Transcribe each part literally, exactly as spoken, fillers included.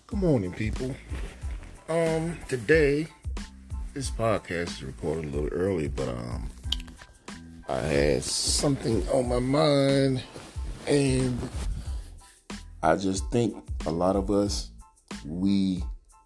Good morning, people. Um, today this podcast is recorded a little early, but um, I had something on my mind, and I just think a lot of us we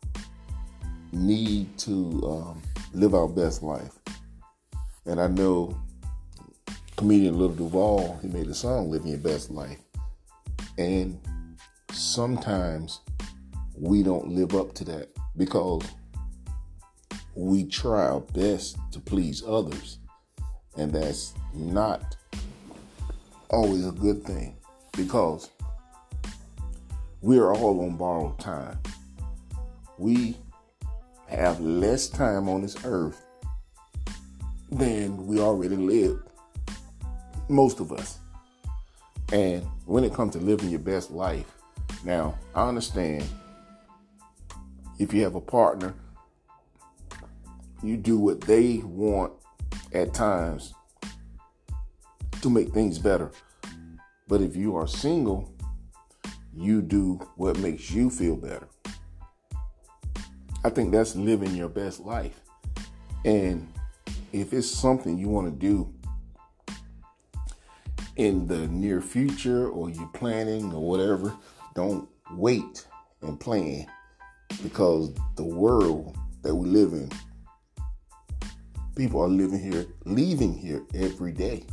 need to um, live our best life. And I know comedian Lil Duval, he made a song "Living Your Best Life," and sometimes we don't live up to that because we try our best to please others, and that's not always a good thing because we are all on borrowed time. We have less time on this earth than we already lived, most of us. And when it comes to living your best life, now I understand if you have a partner, you do what they want at times to make things better. But if you are single, you do what makes you feel better. I think that's living your best life. And if it's something you want to do in the near future, or you're planning or whatever, don't wait and plan, because the world that we live in, people are living here, leaving here every day.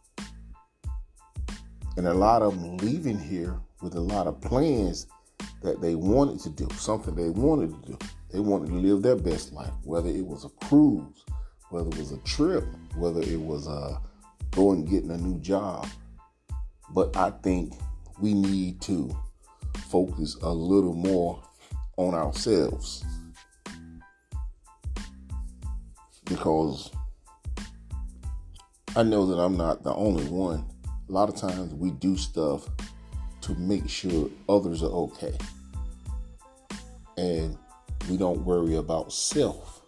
And a lot of them leaving here with a lot of plans that they wanted to do, something they wanted to do. They wanted to live their best life, whether it was a cruise, whether it was a trip, whether it was uh, going and getting a new job. But I think we need to focus a little more on ourselves, because I know that I'm not the only one. A lot of times we do stuff to make sure others are okay, and we don't worry about self.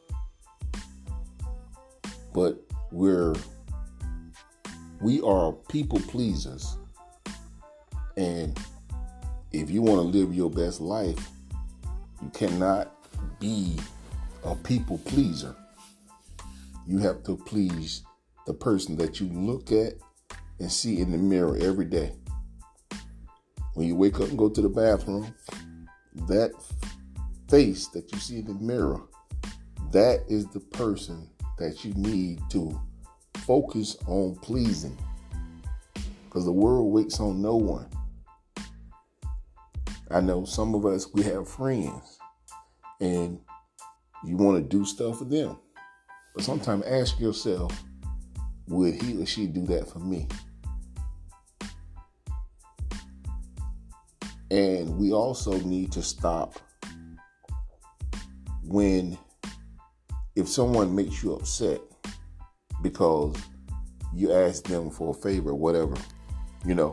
But we're we are people pleasers, and if you want to live your best life, you cannot be a people pleaser. You have to please the person that you look at and see in the mirror every day. When you wake up and go to the bathroom, that face that you see in the mirror, that is the person that you need to focus on pleasing, because the world waits on no one. I know some of us, we have friends and you want to do stuff for them. But sometimes ask yourself, would he or she do that for me? And we also need to stop when, if someone makes you upset because you ask them for a favor or whatever, you know,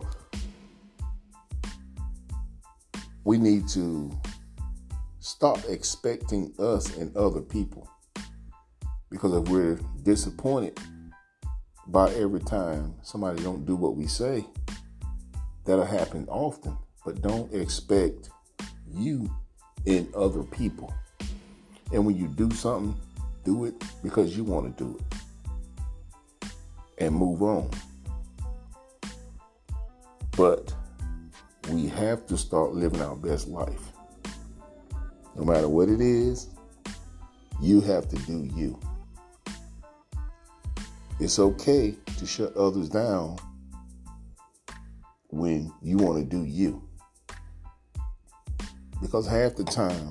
we need to stop expecting us and other people. Because if we're disappointed by every time somebody don't do what we say, that'll happen often. But don't expect you in other people. And when you do something, do it because you want to do it, and move on. But we have to start living our best life. No matter what it is, you have to do you. It's okay to shut others down when you want to do you. Because half the time,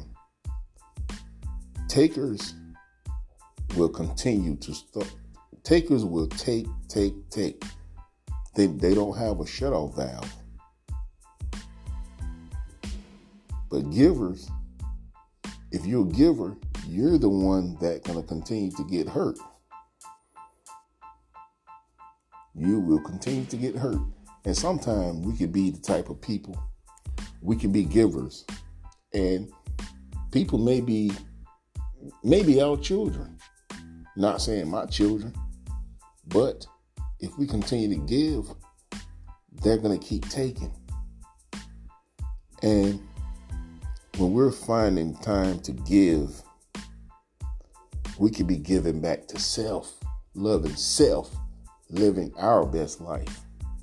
takers will continue to start. Takers will take, take, take. They, they don't have a shut-off valve. But givers, if you're a giver, you're the one that's going to continue to get hurt. You will continue to get hurt. And sometimes we could be the type of people, we can be givers. And people may be, maybe our children, not saying my children, but if we continue to give, they're going to keep taking. And when we're finding time to give, we could be giving back to self, loving self, living our best life.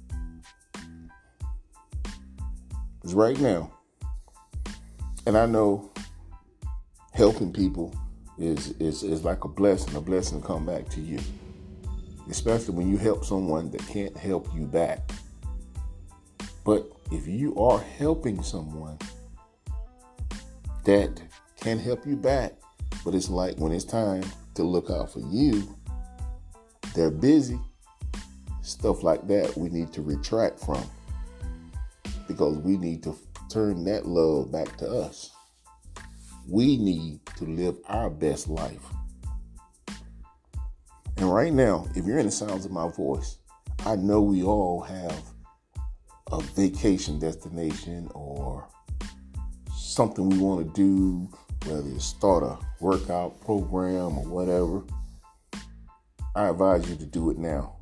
Because right now, and I know helping people is, is, is like a blessing, a blessing to come back to you. Especially when you help someone that can't help you back. But if you are helping someone that can help you back, but it's like when it's time to look out for you, they're busy. Stuff like that we need to retract from, because we need to turn that love back to us. We need to live our best life. And right now, if you're in the sounds of my voice, I know we all have a vacation destination or something we want to do, whether it's start a workout program or whatever. I advise you to do it now.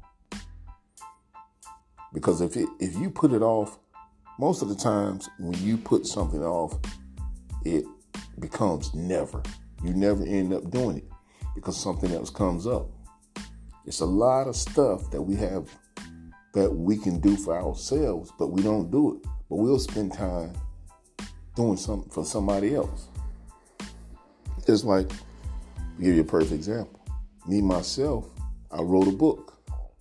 Because if it, if you put it off, most of the times when you put something off, it becomes never. You never end up doing it because something else comes up. It's a lot of stuff that we have that we can do for ourselves, but we don't do it. But we'll spend time doing something for somebody else. It's like, I'll give you a perfect example. Me, myself, I wrote a book.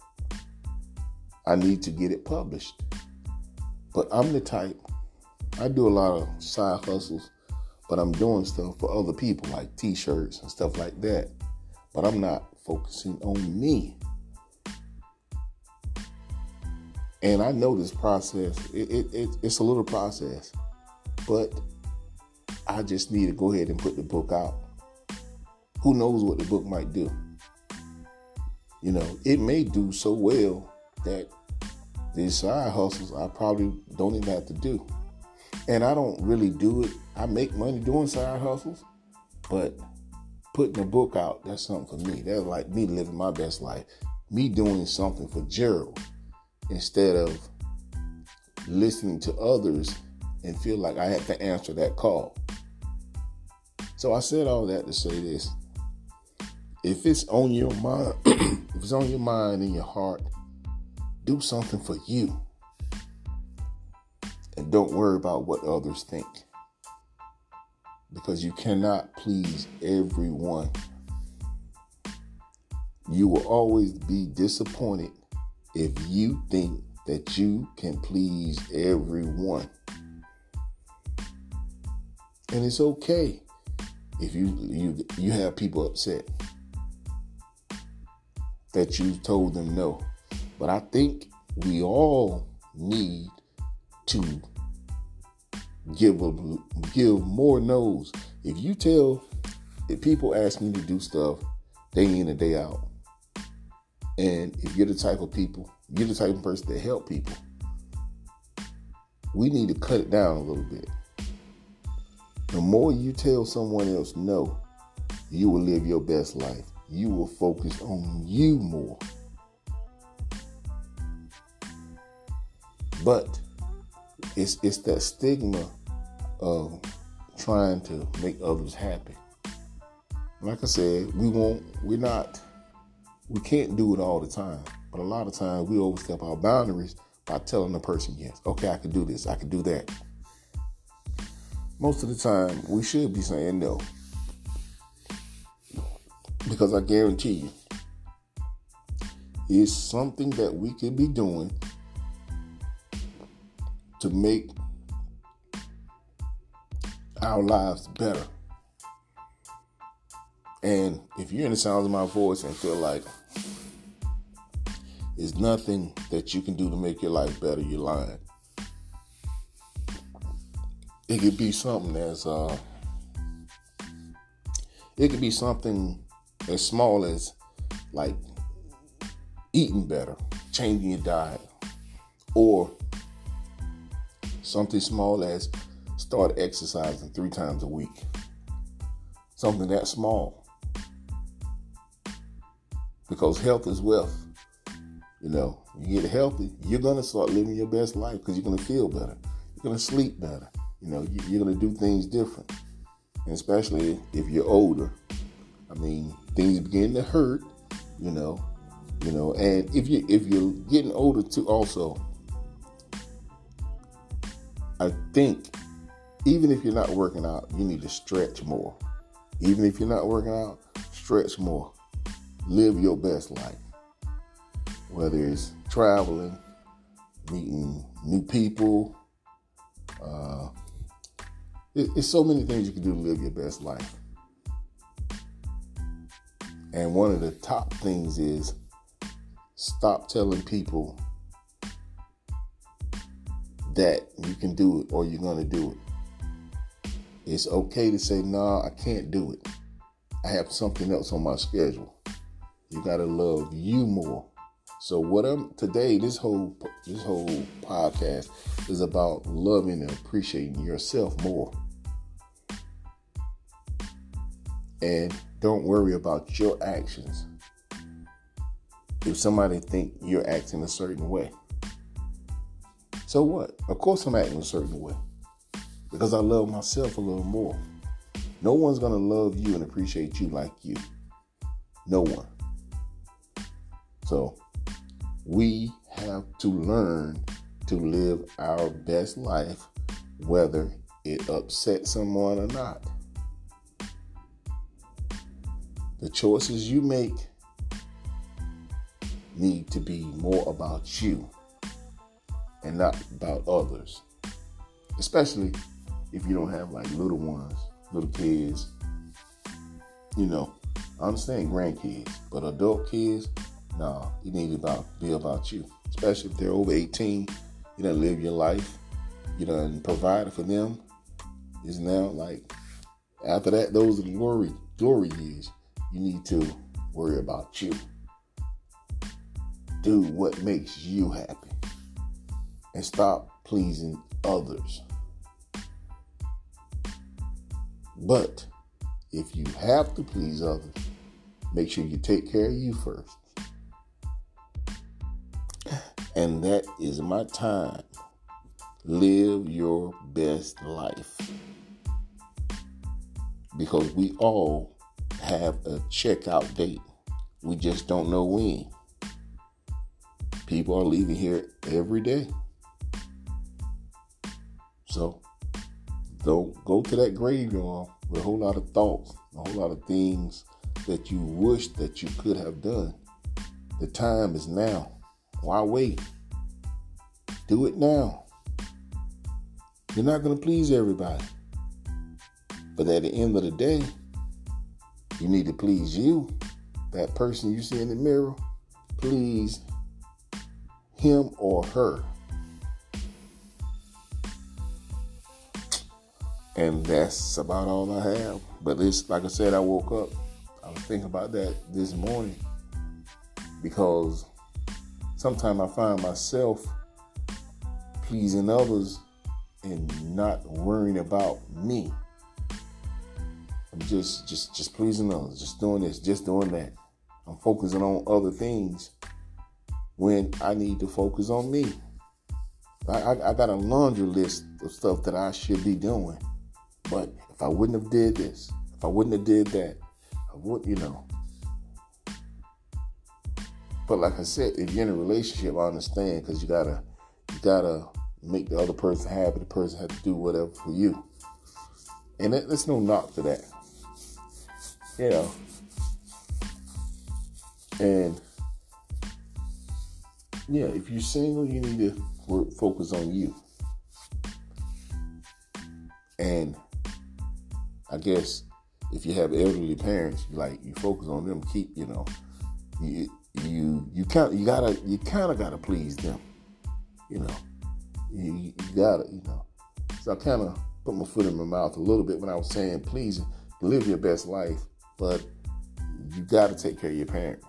I need to get it published. But I'm the type, I do a lot of side hustles, but I'm doing stuff for other people like t-shirts and stuff like that. But I'm not focusing on me. And I know this process, it, it, it, it's a little process, but I just need to go ahead and put the book out. Who knows what the book might do? You know, it may do so well that these side hustles I probably don't even have to do. And I don't really do it. I make money doing side hustles, but putting a book out, that's something for me. That's like me living my best life. Me doing something for Gerald instead of listening to others and feel like I have to answer that call. So I said all that to say this. If it's on your mind, if it's on your mind and your heart, do something for you. And don't worry about what others think. Because you cannot please everyone. You will always be disappointed if you think that you can please everyone. And it's okay if you you you have people upset that you told them no. But I think we all need to give a, give more no's. If you tell, if people ask me to do stuff day in and day out, and if you're the type of people, you're the type of person that help people, we need to cut it down a little bit. The more you tell someone else no, you will live your best life. You will focus on you more. But it's it's that stigma of trying to make others happy. Like I said, we won't, we're not, we can't do it all the time. But a lot of times we overstep our boundaries by telling the person yes. Okay, I can do this, I can do that. Most of the time, we should be saying no. Because I guarantee you, it's something that we could be doing to make our lives better. And if you're in the sounds of my voice and feel like there's nothing that you can do to make your life better, you're lying. It could be something as uh, it could be something as small as like eating better, changing your diet, or something small as start exercising three times a week. Something that small. Because health is wealth. You know, you get healthy, you're going to start living your best life because you're going to feel better. You're going to sleep better. You know, you, you're going to do things different. And especially if you're older. I mean, things begin to hurt, you know, you know, and if you if you're getting older too also, I think even if you're not working out, you need to stretch more. Even if you're not working out, stretch more. Live your best life. Whether it's traveling, meeting new people, uh, it, it's so many things you can do to live your best life. And one of the top things is stop telling people that you can do it or you're going to do it. It's okay to say, nah, I can't do it. I have something else on my schedule. You got to love you more. So what I'm today, this whole this whole podcast is about loving and appreciating yourself more. And don't worry about your actions. If somebody think you're acting a certain way, so what? Of course I'm acting a certain way because I love myself a little more. No one's going to love you and appreciate you like you. No one. So we have to learn to live our best life, whether it upsets someone or not. The choices you make need to be more about you and not about others. Especially if you don't have like little ones, little kids. You know, I understand grandkids, but adult kids, no, you need to about, be about you. Especially if they're over eighteen, you done live your life. You done provided for them. It's now like, after that, those are the glory, glory years. You need to worry about you. Do what makes you happy. And stop pleasing others. But if you have to please others, make sure you take care of you first. And that is my time. Live your best life. Because we all have a checkout date. We just don't know when. People are leaving here every day. So don't go to that graveyard with a whole lot of thoughts, a whole lot of things that you wish that you could have done. The time is now. Why wait? Do it now. You're not going to please everybody. But at the end of the day, you need to please you. That person you see in the mirror, please him or her. And that's about all I have. But it's like I said, I woke up. I was thinking about that this morning because sometimes I find myself pleasing others and not worrying about me. I'm just, just, just pleasing others, just doing this, just doing that. I'm focusing on other things when I need to focus on me. I, I, I got a laundry list of stuff that I should be doing, but if I wouldn't have did this, if I wouldn't have did that, I would, you know. But like I said, if you're in a relationship, I understand because you gotta, you gotta make the other person happy. The person has to do whatever for you, and that, there's no knock to that. You know, and yeah, if you're single, you need to work, focus on you. And I guess if you have elderly parents, like you focus on them, keep, you know, you you you kind you gotta you kind of gotta please them, you know, you, you gotta, you know. So I kind of put my foot in my mouth a little bit when I was saying, please live your best life. But you got to take care of your parents.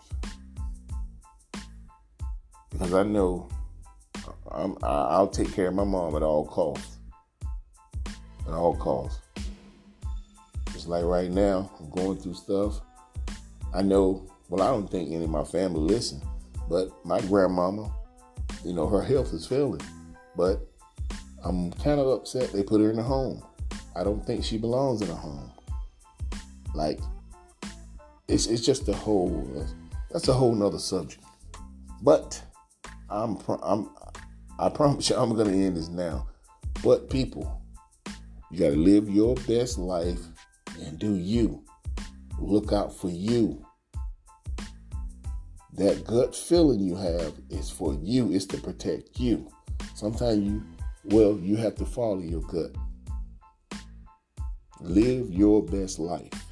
Because I know I'm, I'll take care of my mom at all costs. At all costs. Just like right now, I'm going through stuff. I know, well, I don't think any of my family listen. But my grandmama, you know, her health is failing. But I'm kind of upset they put her in a home. I don't think she belongs in a home. Like, it's it's just a whole, that's a whole nother subject. But I'm I'm I promise you I'm gonna end this now. But people, you gotta live your best life and do you. Look out for you. That gut feeling you have is for you. It's to protect you. Sometimes you, well, you have to follow your gut. Live your best life.